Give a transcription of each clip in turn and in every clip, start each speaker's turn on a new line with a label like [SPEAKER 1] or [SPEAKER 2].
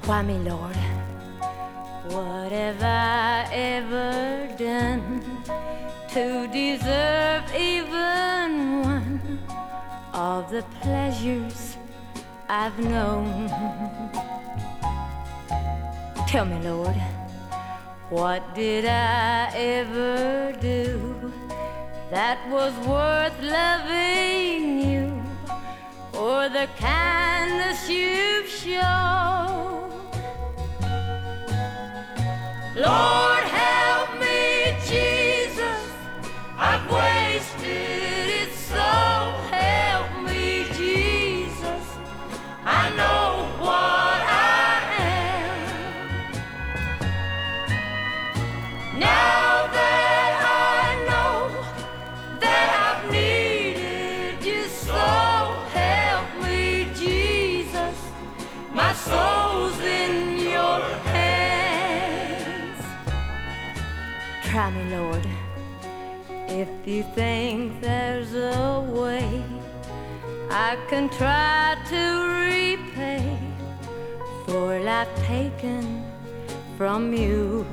[SPEAKER 1] Why me, Lord? What have I ever done to deserve even one of the pleasures I've known? Tell me, Lord, what did I ever do that was worth loving you, or the kindness you've shown? Lord, help me, Jesus, I've wasted it so. Help me, Jesus, I know what I am. Now that I know that I've needed you so, help me, Jesus, my soul's in your hands. Try me, Lord, if you think there's a way I can try to repay for life taken from you.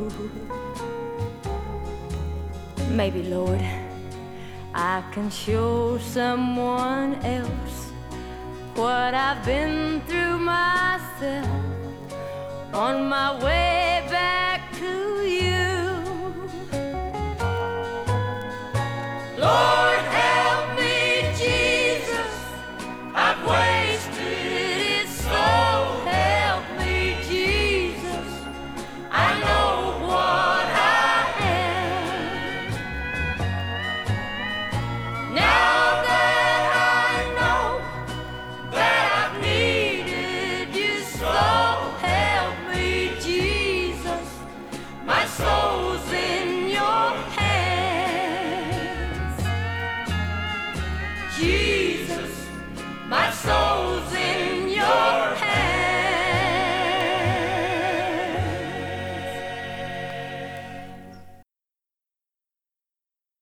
[SPEAKER 1] Maybe, Lord, I can show someone else what I've been through myself on my way